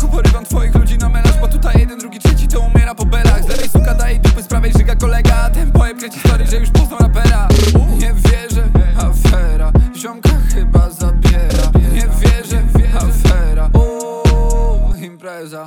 wieku porywam twoich ludzi na melanż, bo tutaj jeden, drugi, trzeci to umiera po belach. Z lewej suka daje dupy, z prawej żyga kolega. Ten pojeb kręci story, że już poznał rapera. Nie wierzę, afera, ziomka chyba zabiera. Nie wierzę, afera, impreza.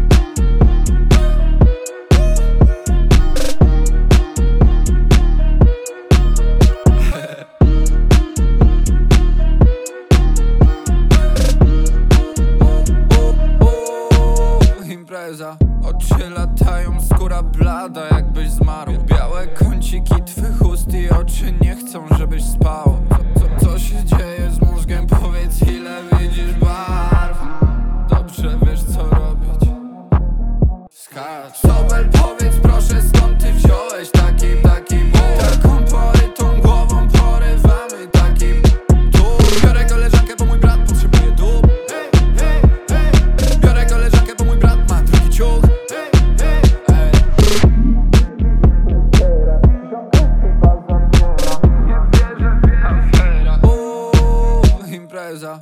Oczy latają, skóra blada, jakbyś zmarł. Białe kąciki twych ust i oczy nie chcą, żebyś spał. Co się dzieje z mózgiem? Powiedz, ile widzisz barw. Dobrze wiesz, co robić. Skacz. Sobel, powiedz proszę, skąd ty wziąłeś taki ból? Taką porytą głową porywamy taki dur. Biorę koleżankę, bo mój brat potrzebuje dób. Biorę koleżankę, bo mój brat ma drugi ciuch. Impreza.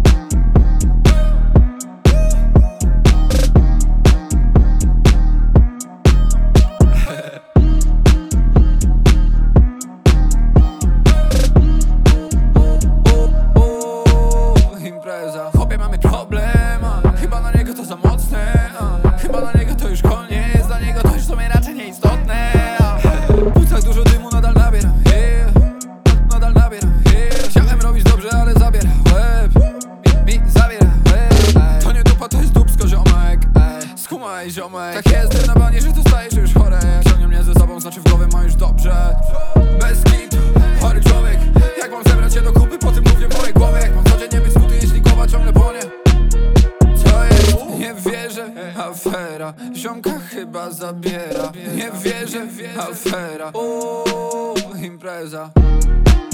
Impreza. Chłopie, mamy problem, chyba na niego to za mocne, chyba na niego to już koniec, dla niego to już w sumie raczej nieistotne. W płucach dużo dymu nadal nabieram, nadal nabieram. Chciałem robić dobrze, ale zabiera łeb, mi zabiera łeb. To nie dupa, to jest dupsko, ziomek. Skumaj, ziomek. Tak jest na banie, że to staje się już chore. Jak ciągnie mnie ze sobą, znaczy w głowie ma już dobrze. Bez kitu, chory człowiek. Jak mam zebrać się do kupy, po tym mówię w mojej głowie. Jak mam codziennie być skuty, jeśli głowa ciągle płonie. Co jest? Nie wierzę, afera, ziomka chyba zabiera. Nie wierzę, afera, impreza.